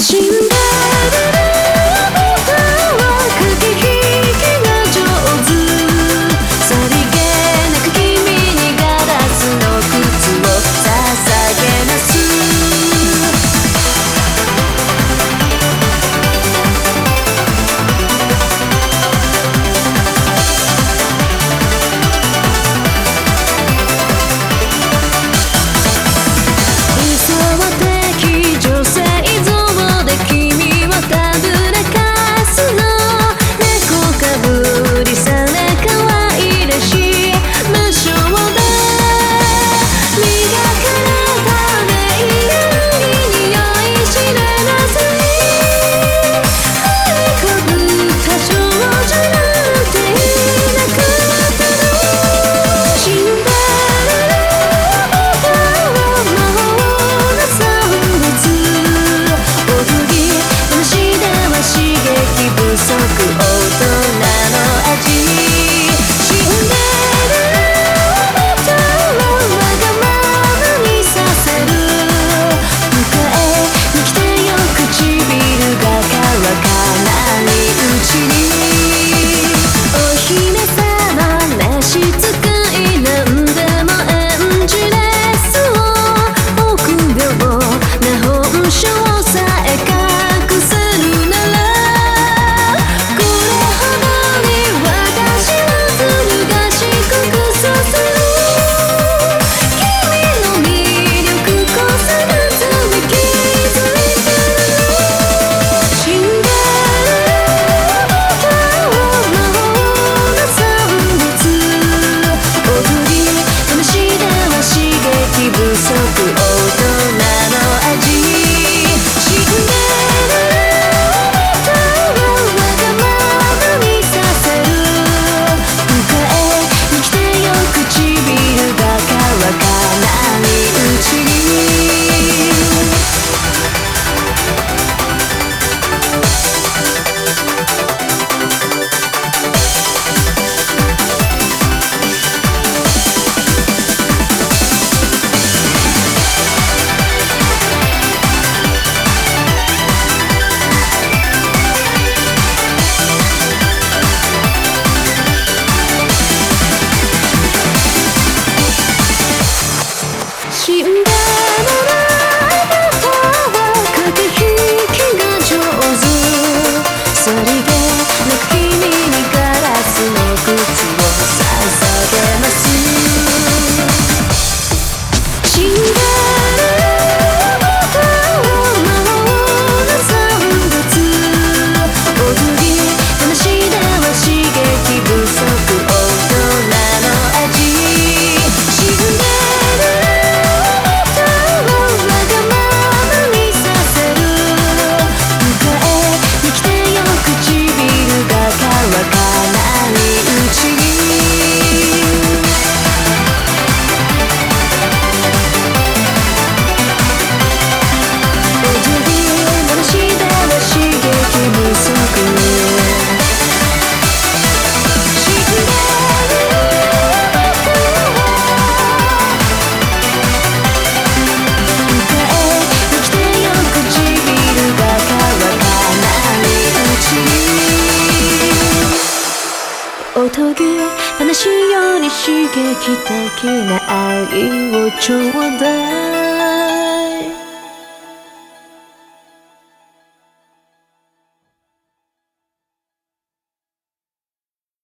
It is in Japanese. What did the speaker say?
シンデレラは駆け引きが上手さりげなく君にガラスの靴を捧げます。シンデレラあなたは駆け引きが上手さりげなく君にガラスの靴を捧げます。シンデレラあなたは魔法の産物踊り話では刺激不足大人の味。シンデレラおとぎ話より刺激的な愛をちょうだい。